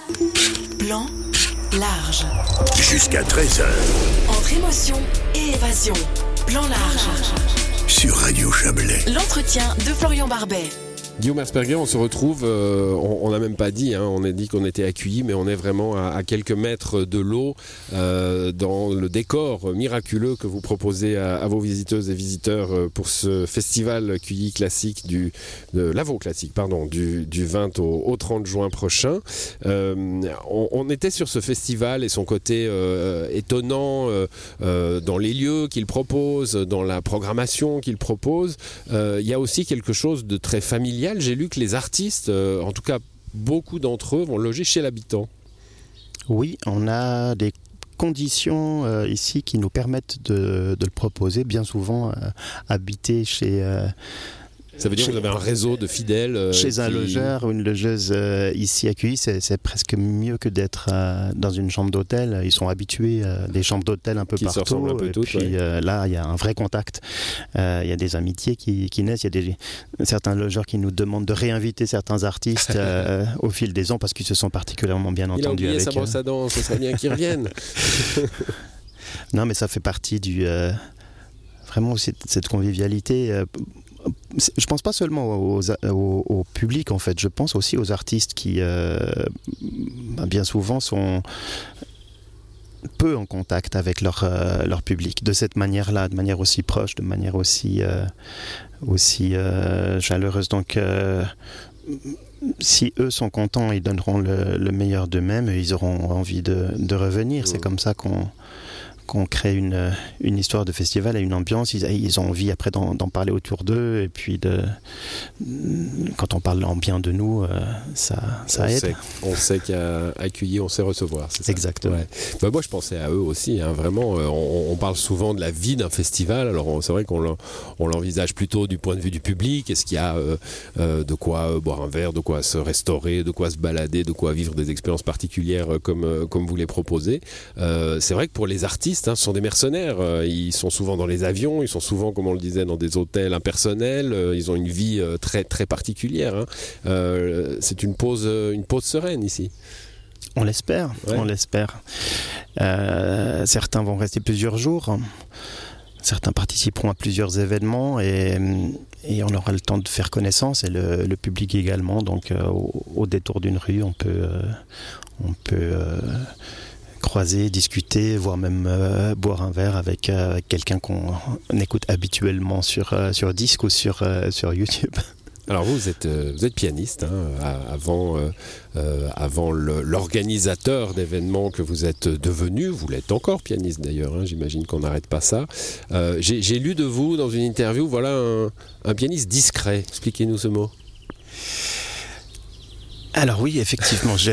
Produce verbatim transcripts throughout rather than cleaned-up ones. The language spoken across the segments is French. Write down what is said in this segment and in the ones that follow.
Plan large. Jusqu'à treize heures. Entre émotion et évasion. Plan large. Sur Radio Chablais. L'entretien de Florian Barbet. Guillaume Erzberger, on se retrouve, euh, on n'a même pas dit, hein, on a dit qu'on était accueillis, mais on est vraiment à, à quelques mètres de l'eau, euh, dans le décor miraculeux que vous proposez à, à vos visiteuses et visiteurs euh, pour ce festival Q I classique, du, de l'Avo classique, pardon, du, du vingt au, au trente juin prochain. Euh, on, on était sur ce festival et son côté euh, étonnant euh, euh, dans les lieux qu'il propose, dans la programmation qu'il propose. Euh, il y a aussi quelque chose de très familial. J'ai lu que les artistes, euh, en tout cas beaucoup d'entre eux, vont loger chez l'habitant. Oui, on a des conditions euh, ici qui nous permettent de, de le proposer. Bien souvent, euh, habiter chez... Euh, Ça veut dire que vous avez un réseau de fidèles euh, chez qui... un logeur ou une logeuse euh, ici accueillie, c'est, c'est presque mieux que d'être euh, dans une chambre d'hôtel. Ils sont habitués à des chambres d'hôtel un peu qui partout. Se ressemblent un peu et toutes, puis ouais. euh, là, il y a un vrai contact. Euh, il y a des amitiés qui, qui naissent. Il y a des, certains logeurs qui nous demandent de réinviter certains artistes euh, au fil des ans parce qu'ils se sont particulièrement bien Il entendus a oublié avec sa brosse à dents, ce serait bien qu'ils reviennent. Non, mais ça fait partie du euh, vraiment aussi de cette convivialité. Euh, Je pense pas seulement aux, aux, au public, en fait. Je pense aussi aux artistes qui, euh, bien souvent, sont peu en contact avec leur, euh, leur public. De cette manière-là, de manière aussi proche, de manière aussi, euh, aussi euh, chaleureuse. Donc, euh, si eux sont contents, ils donneront le, le meilleur d'eux-mêmes et ils auront envie de, de revenir. C'est comme ça qu'on... qu'on crée une, une histoire de festival et une ambiance. Ils, ils ont envie après d'en, d'en parler autour d'eux et puis de, quand on parle en bien de nous, euh, ça, ça on aide. Sait, on sait qu'à accueillir, on sait recevoir. C'est ça. Exactement. Ouais. Bah, moi, je pensais à eux aussi. Hein, vraiment, euh, on, on parle souvent de la vie d'un festival. Alors, on, c'est vrai qu'on l'en, on l'envisage plutôt du point de vue du public. Est-ce qu'il y a euh, euh, de quoi euh, boire un verre, de quoi se restaurer, de quoi se balader, de quoi vivre des expériences particulières euh, comme, euh, comme vous les proposez. Euh, c'est vrai que pour les artistes, Hein, ce sont des mercenaires, euh, ils sont souvent dans les avions, ils sont souvent, comme on le disait, dans des hôtels impersonnels, euh, ils ont une vie euh, très, très particulière. Hein. Euh, c'est une pause, une pause sereine ici. On l'espère, ouais. on l'espère. Euh, certains vont rester plusieurs jours, certains participeront à plusieurs événements et, et on aura le temps de faire connaissance et le, le public également. Donc euh, au, au détour d'une rue, on peut... Euh, on peut euh, croiser, discuter, voire même euh, boire un verre avec, euh, avec quelqu'un qu'on écoute habituellement sur, euh, sur disque ou sur, euh, sur YouTube. Alors vous, vous êtes, euh, vous êtes pianiste, hein, avant, euh, euh, avant le, l'organisateur d'événements que vous êtes devenu, vous l'êtes encore pianiste d'ailleurs, hein, j'imagine qu'on n'arrête pas ça. Euh, j'ai, j'ai lu de vous dans une interview, voilà un, un pianiste discret, expliquez-nous ce mot. Alors oui, effectivement, je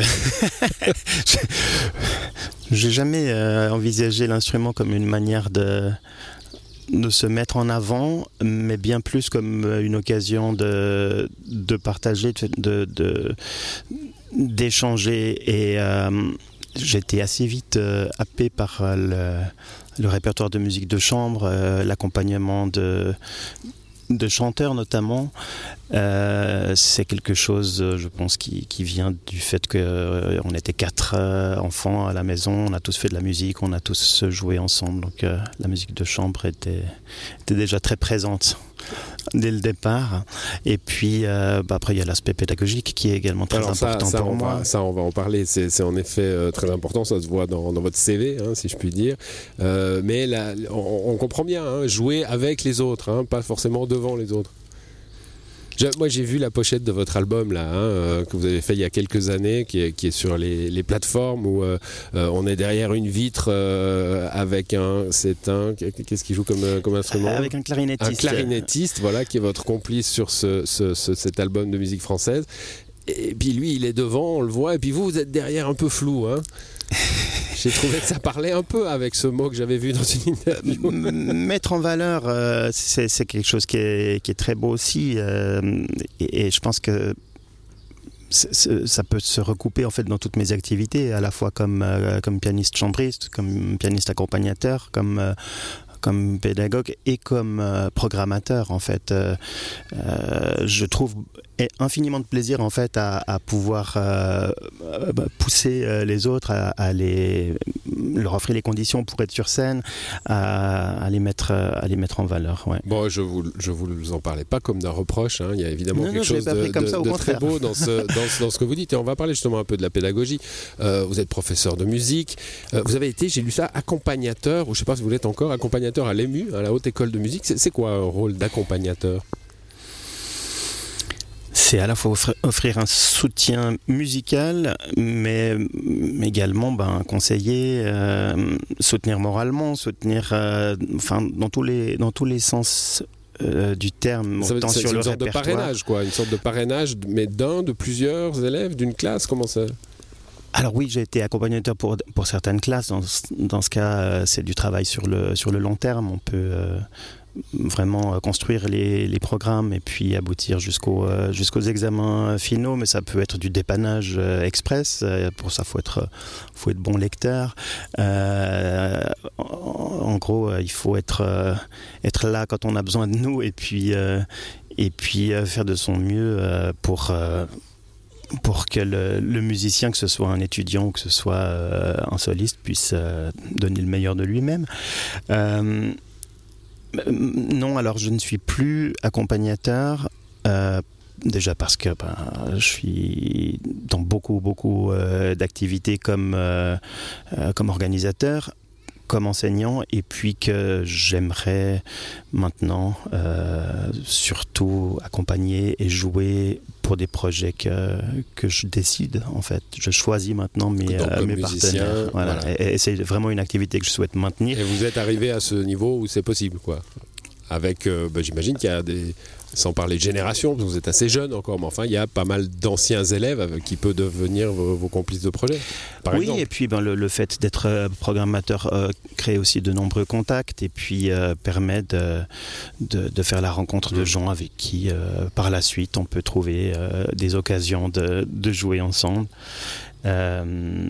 j'ai jamais euh, envisagé l'instrument comme une manière de, de se mettre en avant, mais bien plus comme une occasion de, de partager, de, de, d'échanger. Et euh, j'étais assez vite euh, happé par le, le répertoire de musique de chambre, euh, l'accompagnement de... de chanteurs notamment. Euh, c'est quelque chose, je pense, qui, qui vient du fait qu'on euh, était quatre euh, enfants à la maison, on a tous fait de la musique, on a tous joué ensemble, donc euh, la musique de chambre était, était déjà très présente dès le départ. Et puis euh, bah après il y a l'aspect pédagogique qui est également très Alors important ça, ça, pour on moi. Va, ça on va en parler, c'est, c'est en effet euh, très important, ça se voit dans, dans votre C V, hein, si je puis dire. Euh, mais là, on, on comprend bien, hein, jouer avec les autres, hein, pas forcément devant les autres. Je, moi j'ai vu la pochette de votre album là, hein, euh, que vous avez fait il y a quelques années, qui est, qui est sur les, les plateformes où euh, euh, on est derrière une vitre euh, avec un, c'est un, qu'est-ce qu'il joue comme, comme instrument ? Avec un clarinettiste. Un clarinettiste, voilà, qui est votre complice sur ce, ce, ce, cet album de musique française. Et puis lui il est devant, on le voit, et puis vous vous êtes derrière un peu flou, hein. J'ai trouvé que ça parlait un peu avec ce mot que j'avais vu dans une interview. Mettre en valeur, euh, c'est, c'est quelque chose qui est, qui est très beau aussi. Euh, et, et je pense que c'est, c'est, ça peut se recouper en fait dans toutes mes activités, à la fois comme, euh, comme pianiste chambriste, comme pianiste accompagnateur, comme... Euh, comme pédagogue et comme euh, programmateur en fait. Euh, euh, je trouve et infiniment de plaisir en fait à, à pouvoir euh, pousser les autres, à, à les, leur offrir les conditions pour être sur scène, à, à, les, mettre, à les mettre en valeur. Ouais. Bon, je vous, je vous en parlais pas comme d'un reproche, hein. Il y a évidemment non, quelque non, chose de, comme de, ça, au de contraire. très beau dans ce, dans, ce, dans ce que vous dites, et on va parler justement un peu de la pédagogie. Euh, vous êtes professeur de musique, euh, vous avez été, j'ai lu ça, accompagnateur, ou je ne sais pas si vous l'êtes encore, accompagnateur à l'E M U, à la Haute École de Musique. C'est, c'est quoi un rôle d'accompagnateur ? C'est à la fois offrir, offrir un soutien musical, mais également ben, conseiller, euh, soutenir moralement, soutenir euh, enfin, dans, tous les, dans tous les sens euh, du terme. Ça veut, autant c'est, sur c'est le une sorte répertoire. de parrainage, quoi, une sorte de parrainage, mais d'un, de plusieurs élèves, d'une classe, comment ça ? Alors oui, j'ai été accompagnateur pour, pour certaines classes. Dans, dans ce cas, euh, c'est du travail sur le, sur le long terme. On peut... Euh, vraiment construire les, les programmes et puis aboutir jusqu'au, euh, jusqu'aux examens finaux, mais ça peut être du dépannage euh, express. Euh, pour ça, il faut être, faut être bon lecteur. Euh, en, en gros, euh, il faut être, euh, être là quand on a besoin de nous et puis, euh, et puis euh, faire de son mieux euh, pour... Euh, pour que le, le musicien, que ce soit un étudiant ou que ce soit euh, un soliste, puisse euh, donner le meilleur de lui-même. Euh, Non, alors je ne suis plus accompagnateur, euh, déjà parce que ben, je suis dans beaucoup, beaucoup euh, d'activités comme, euh, euh, comme organisateur, comme enseignant, et puis que j'aimerais maintenant euh, surtout accompagner et jouer pour des projets que, que je décide en fait. Je choisis maintenant mes, Donc, euh, mes musicien, partenaires. Voilà. Voilà. Et, et c'est vraiment une activité que je souhaite maintenir. Et vous êtes arrivé à ce niveau où c'est possible, quoi. Avec, euh, bah, j'imagine qu'il y a des, sans parler de génération, parce que vous êtes assez jeune encore, mais enfin, il y a pas mal d'anciens élèves avec qui peuvent devenir vos, vos complices de projet, par oui, exemple. Et puis ben, le, le fait d'être programmateur euh, crée aussi de nombreux contacts et puis euh, permet de, de, de faire la rencontre de gens avec qui, euh, par la suite, on peut trouver euh, des occasions de, de jouer ensemble. Euh,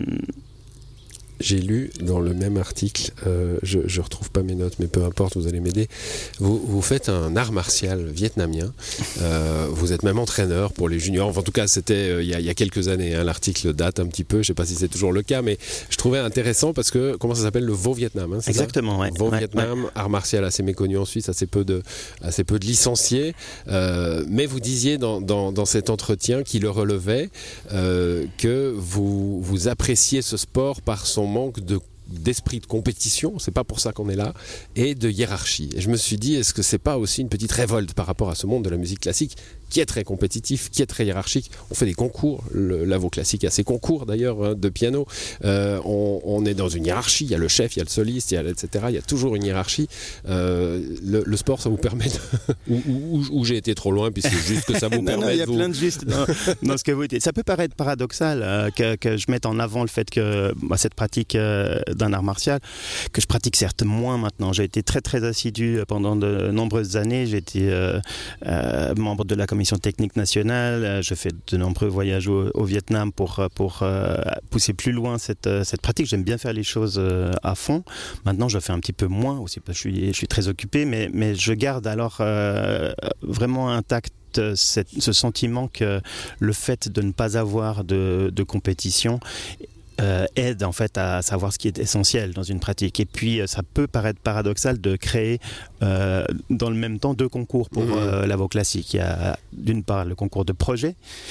J'ai lu dans le même article, euh, je ne retrouve pas mes notes, mais peu importe, vous allez m'aider. Vous, vous faites un art martial vietnamien. Euh, vous êtes même entraîneur pour les juniors. Enfin, en tout cas, c'était euh, il, y a, il y a quelques années. Hein, l'article date un petit peu. Je ne sais pas si c'est toujours le cas, mais je trouvais intéressant parce que, comment ça s'appelle, le Vo Vietnam, hein, c'est Exactement, ça ouais. Vo ouais, Vietnam, ouais. art martial assez méconnu en Suisse, assez peu de, assez peu de licenciés. Euh, mais vous disiez dans, dans, dans cet entretien qui le relevait euh, que vous, vous appréciez ce sport par son manque de d'esprit de compétition, c'est pas pour ça qu'on est là, et de hiérarchie. Et je me suis dit, est-ce que c'est pas aussi une petite révolte par rapport à ce monde de la musique classique qui est très compétitif, qui est très hiérarchique. On fait des concours, le, la Vo Classique a ses concours d'ailleurs hein, de piano. Euh, on, on est dans une hiérarchie, il y a le chef, il y a le soliste, il y a et cetera. Il y a toujours une hiérarchie. Euh, le, le sport, ça vous permet de... ou, ou, ou j'ai été trop loin, puis c'est juste que ça vous non, permet non, il y a de vous... plein de juste dans, dans ce que vous dites. Ça peut paraître paradoxal euh, que, que je mette en avant le fait que bah, cette pratique euh, d'un art martial, que je pratique certes moins maintenant. J'ai été très très assidu pendant de nombreuses années. J'ai été euh, euh, membre de la commission technique nationale. Je fais de nombreux voyages au, au Vietnam pour, pour euh, pousser plus loin cette, cette pratique. J'aime bien faire les choses euh, à fond. Maintenant, je fais un petit peu moins aussi parce que je suis, je suis très occupé, mais, mais je garde alors euh, vraiment intact cette, ce sentiment que le fait de ne pas avoir de, de compétition Euh, aide en fait à savoir ce qui est essentiel dans une pratique. Et puis ça peut paraître paradoxal de créer euh, dans le même temps deux concours pour mmh. euh, la Vo Classique. Il y a d'une part le concours de projet,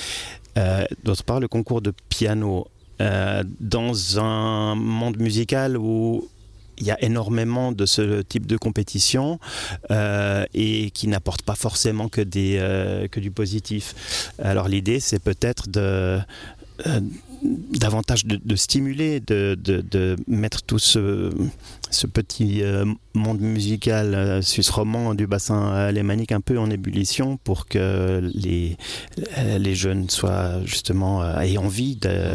euh, d'autre part le concours de piano. Euh, dans un monde musical où il y a énormément de ce type de compétition euh, et qui n'apporte pas forcément que, des, euh, que du positif. Alors l'idée c'est peut-être de euh, davantage de, de stimuler, de, de, de mettre tout ce, ce petit euh, monde musical euh, suisse romand du bassin alémanique un peu en ébullition pour que les, les jeunes soient justement euh, aient envie de,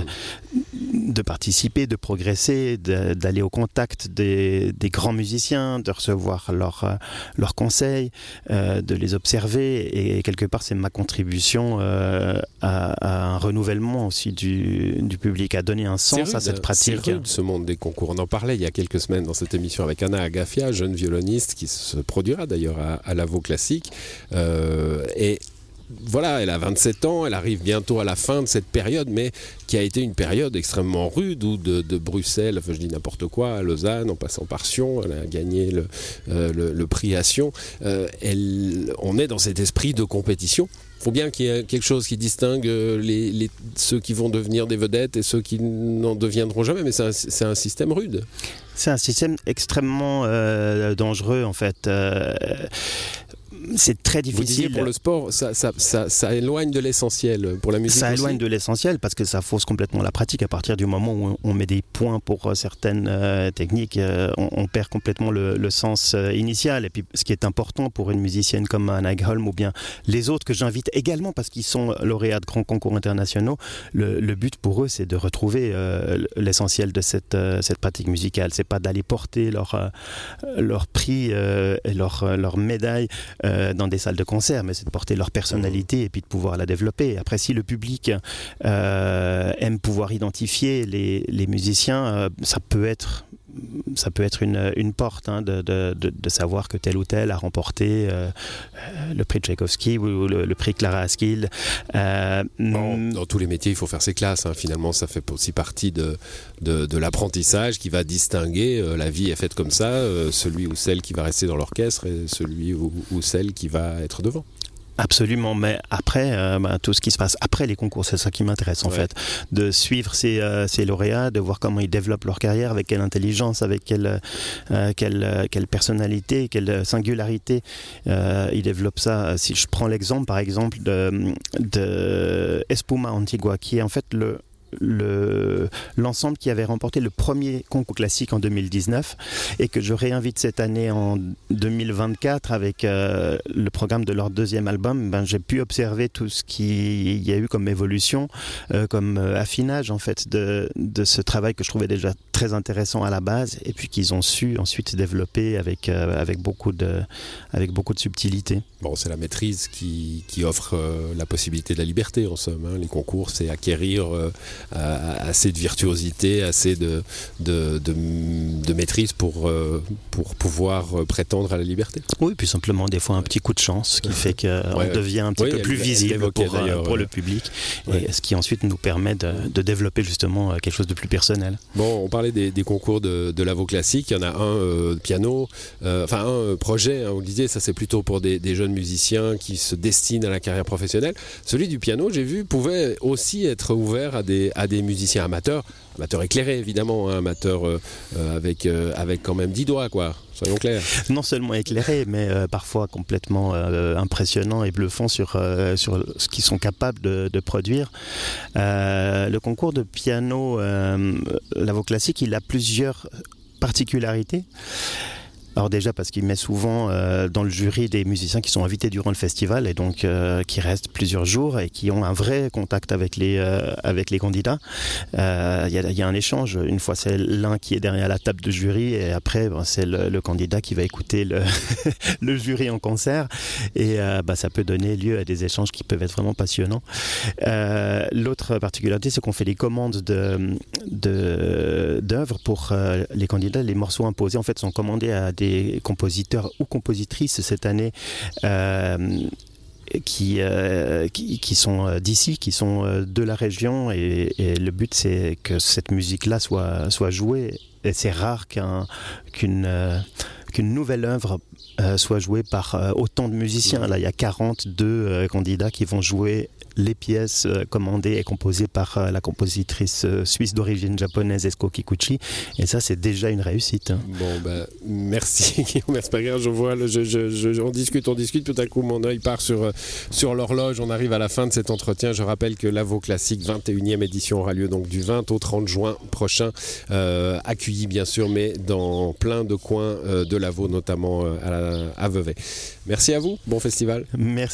de participer, de progresser, de, d'aller au contact des, des grands musiciens, de recevoir leurs leur conseils, euh, de les observer, et quelque part c'est ma contribution euh, à, à un renouvellement aussi du, du public, à donner un sens rude, à cette pratique. C'est rude ce monde des concours. On en parlait il y a quelques semaines dans cette émission avec Anna Agafia, jeune violoniste qui se produira d'ailleurs à, à la Vo Classique. Euh, et voilà, elle a vingt-sept ans, elle arrive bientôt à la fin de cette période, mais qui a été une période extrêmement rude où de, de Bruxelles, enfin je dis n'importe quoi, à Lausanne, en passant par Sion, elle a gagné le, euh, le, le prix à Sion. Euh, elle, on est dans cet esprit de compétition. Il faut bien qu'il y ait quelque chose qui distingue les, les, ceux qui vont devenir des vedettes et ceux qui n'en deviendront jamais, mais c'est un, c'est un système rude. C'est un système extrêmement euh, dangereux en fait. Euh, c'est très difficile. Vous disiez pour le sport, ça, ça, ça, ça éloigne de l'essentiel. Pour la musique Ça aussi. éloigne de l'essentiel parce que ça fausse complètement la pratique. À partir du moment où on met des points pour certaines euh, techniques, euh, on, on perd complètement le, le sens euh, initial. Et puis ce qui est important pour une musicienne comme Anna Ekholm ou bien les autres que j'invite également parce qu'ils sont lauréats de grands concours internationaux, le, le but pour eux c'est de retrouver euh, l'essentiel de cette, euh, cette pratique musicale. C'est pas d'aller porter leur, euh, leur prix euh, et leur, leur médaille euh, dans des salles de concert, mais c'est de porter leur personnalité et puis de pouvoir la développer. Après, si le public euh, aime pouvoir identifier les, les musiciens, euh, ça peut être ça peut être une, une porte hein, de, de, de, de savoir que tel ou tel a remporté euh, le prix Tchaïkovski ou le, le prix Clara Askild. Euh, bon, dans tous les métiers, il faut faire ses classes. Hein. Finalement, ça fait aussi partie de, de, de l'apprentissage qui va distinguer. Euh, la vie est faite comme ça. Euh, celui ou celle qui va rester dans l'orchestre et celui ou, ou celle qui va être devant. Absolument, mais après, euh, bah, tout ce qui se passe après les concours, c'est ça qui m'intéresse en ouais. fait, de suivre ces, euh, ces lauréats, de voir comment ils développent leur carrière, avec quelle intelligence, avec quelle, euh, quelle, quelle personnalité, quelle singularité euh, ils développent ça. Si je prends l'exemple, par exemple, de, de Espuma Antigua, qui est en fait le Le, l'ensemble qui avait remporté le premier concours classique en deux mille dix-neuf et que je réinvite cette année en deux mille vingt-quatre avec euh, le programme de leur deuxième album. Ben, j'ai pu observer tout ce qu'il y a eu comme évolution, euh, comme euh, affinage en fait de, de ce travail que je trouvais déjà très intéressant à la base et puis qu'ils ont su ensuite développer avec, euh, avec, beaucoup, de, avec beaucoup de subtilité. Bon, c'est la maîtrise qui, qui offre euh, la possibilité de la liberté en somme. Hein. Les concours, c'est acquérir euh, assez de virtuosité, assez de, de, de, de maîtrise pour, euh, pour pouvoir prétendre à la liberté. Oui, puis simplement des fois un petit coup de chance qui fait qu'on ouais, devient un petit oui, peu elle, plus elle, visible elle pour, euh, pour le public ouais. et ce qui ensuite nous permet de, de développer justement quelque chose de plus personnel. Bon, on parlait des, des concours de, de Lavo Classique, il y en a un euh, piano, euh, enfin un projet, hein, vous le disiez, ça c'est plutôt pour des, des jeunes musiciens qui se destinent à la carrière professionnelle. Celui du piano, j'ai vu, pouvait aussi être ouvert à des, à des musiciens amateurs, amateurs éclairés évidemment, hein, amateurs euh, euh, avec, euh, avec quand même dix doigts, quoi. Soyons clairs. Non seulement éclairés, mais euh, parfois complètement euh, impressionnants et bluffants sur, euh, sur ce qu'ils sont capables de, de produire. Euh, le concours de piano euh, Lavo Classique, il a plusieurs particularités. Alors déjà parce qu'il met souvent euh, dans le jury des musiciens qui sont invités durant le festival et donc euh, qui restent plusieurs jours et qui ont un vrai contact avec les, euh, avec les candidats. Il euh, y, y a un échange. Une fois c'est l'un qui est derrière la table de jury et après ben, c'est le, le candidat qui va écouter le, le jury en concert et euh, bah, ça peut donner lieu à des échanges qui peuvent être vraiment passionnants. Euh, l'autre particularité c'est qu'on fait des commandes de, de, d'œuvres pour euh, les candidats. Les morceaux imposés en fait sont commandés à des des compositeurs ou compositrices cette année euh, qui, euh, qui, qui sont d'ici, qui sont de la région et, et le but c'est que cette musique-là soit, soit jouée et c'est rare qu'un, qu'une, euh, qu'une nouvelle œuvre euh, soit jouée par euh, autant de musiciens. Là il y a quarante-deux euh, candidats qui vont jouer les pièces commandées et composées par la compositrice suisse d'origine japonaise Esko Kikuchi et ça c'est déjà une réussite. Bon ben merci Guillaume Asperger, je vois le, je, je, je, on discute on discute tout à coup mon œil part sur, sur l'horloge, on arrive à la fin de cet entretien. Je rappelle que Lavo Classique vingt et unième édition aura lieu donc du vingt au trente juin prochain, euh, accueilli bien sûr mais dans plein de coins euh, de Lavo, notamment euh, à, à Vevey. Merci à vous, bon festival. Merci.